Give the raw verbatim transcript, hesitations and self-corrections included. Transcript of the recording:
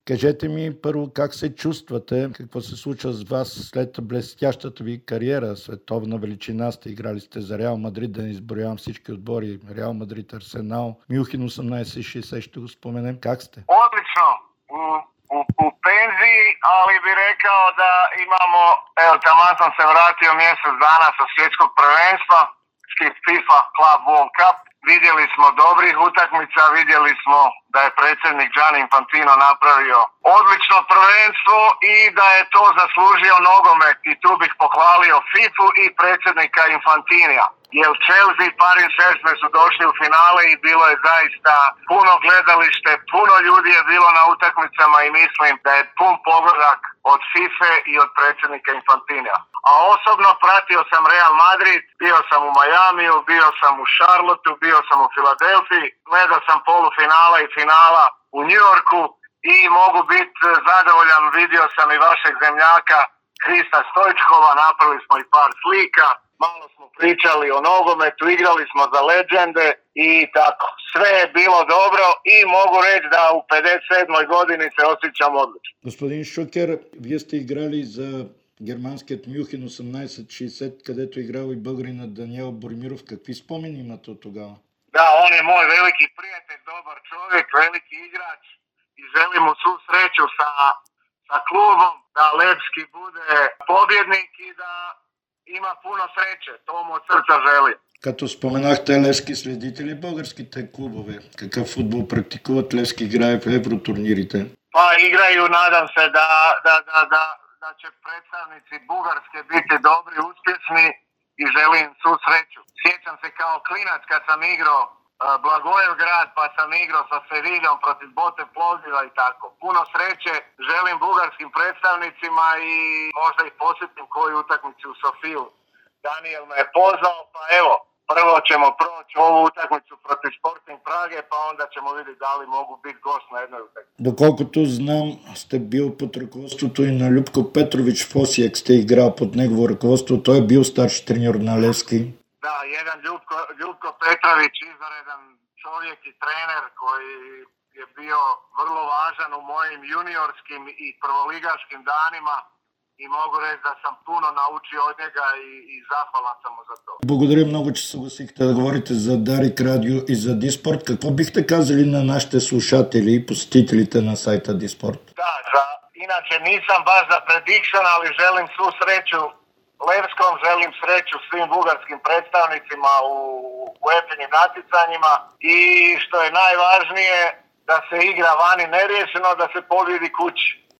Кажете ми първо как се чувствате, какво се случва с вас след блестящата ви кариера, световна величина сте, играли сте за Реал Мадрид, да не изброявам всички отбори, Реал Мадрид, Арсенал, Мюнхен осемнайсет шейсет ще го споменем, как сте? Odlično, u, u, u penziji, ali bi rekao da imamo, evo taman sam se vratio mjesec dana sa svjetskog prvenstva, FIFA Club World Cup. Vidjeli smo dobrih utakmica, vidjeli smo da je predsjednik Gianni Infantino napravio odlično prvenstvo i da je to zaslužio nogomet i tu bih pohvalio fifu i predsjednika Infantinija. Jer Chelsea i Paris Saint-Germain su došli u finale i bilo je zaista puno gledalište, puno ljudi je bilo na utakmicama i mislim da je pun pogodak od fife i od predsjednika Infantinija. A osobno pratio sam Real Madrid, bio sam u Majamiju, bio sam u Charlotteu, bio sam u Filadelfiji, gledao sam polufinala i finala u New Yorku i mogu biti zadovoljan, vidio sam i vašeg zemljaka Krista Stojčkova, napravili smo i par slika, malo smo pričali o nogometu, igrali smo za legende i tako. Sve je bilo dobro i mogu reći da u pedeset sedmoj godini se osjećam odlično. Господин Шукер, вие сте играли за германският Мюнхен осемнайсет шейсет, където е играл и българина Даниел Боримиров. Какви спомени имате от тогава? Da, on je moj veliki prijatelj, dobar čovjek, veliki igrač i želim mu svu sreću sa, sa klubom, da Levski bude pobjednik i da ima puno sreće. To mu od srca želim. Като споменахте Левски, следите ли българските клубове? Какъв футбол практикуват? Левски играе в евротурнирите. Pa igraju, nadam se da, da, da, da, da će predstavnici Bugarske biti dobri, uspješni i želim svu sreću. Sjećam se kao klinac kad sam igrao uh, Blagojevgrad, pa sam igrao sa Seviljom protiv Bote Ploziva i tako. Puno sreće želim bugarskim predstavnicima i možda i posjetim koju utakmicu u Sofiju. Daniel me je pozvao, pa evo, prvo ćemo proći ovu utakmicu protiv Sporting Prage, pa onda ćemo vidjeti da li mogu biti gost na jednoj utakmici. Доколкото знам, сте бил под ръководството и на Любко Петрович в Осijek, сте играл под негово ръководство. Той е бил старши треньор на Levski. Da, jedan Ljubko, Ljubko Petrović, izvanredan čovjek i trener koji je bio vrlo važan u mojim juniorskim i prvoligaškim danima i mogu reći da sam puno naučio od njega i, i zahvalan sam mu za to. Благодаря много, че съгласихте да говорите за Дарик Радио и за Диспорт. Какво бихте казали на нашите слушатели и посетителите на сайта Диспорт? Da, za, inače nisam baš za prediction, ali želim svu sreću Levskom, želim sreću svim bugarskim predstavnicima u UEFA-inim natjecanjima i što je najvažnije da se igra vani neriješeno, da se pobjedi kući.